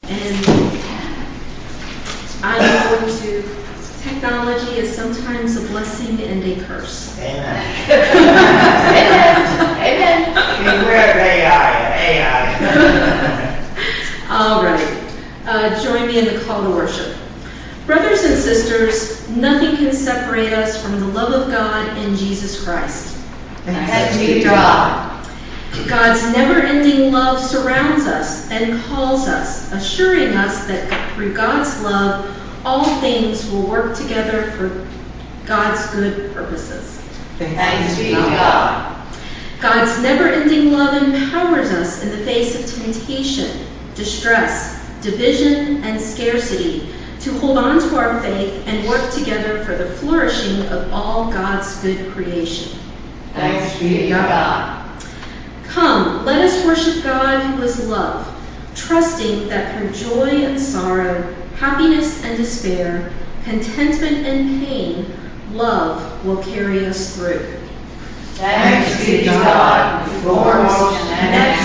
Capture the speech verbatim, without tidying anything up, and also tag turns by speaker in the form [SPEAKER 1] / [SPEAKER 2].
[SPEAKER 1] And I'm going to, technology is sometimes a blessing and a curse.
[SPEAKER 2] Amen.
[SPEAKER 3] Amen. Amen.
[SPEAKER 2] Beware of A I. A I.
[SPEAKER 1] All right. Uh, join me in the call to worship. Brothers and sisters, nothing can separate us from the love of God in Jesus Christ.
[SPEAKER 3] Thanks be to God.
[SPEAKER 1] God's never-ending love surrounds us and calls us, assuring us that through God's love, all things will work together for God's good purposes.
[SPEAKER 3] Thanks be to God.
[SPEAKER 1] God's never-ending love empowers us in the face of temptation, distress, division, and scarcity to hold on to our faith and work together for the flourishing of all God's good creation.
[SPEAKER 3] Thanks be to God.
[SPEAKER 1] Come, let us worship God who is love, trusting that through joy and sorrow, happiness and despair, contentment and pain, love will carry us through.
[SPEAKER 3] Thanks be to God, who forms and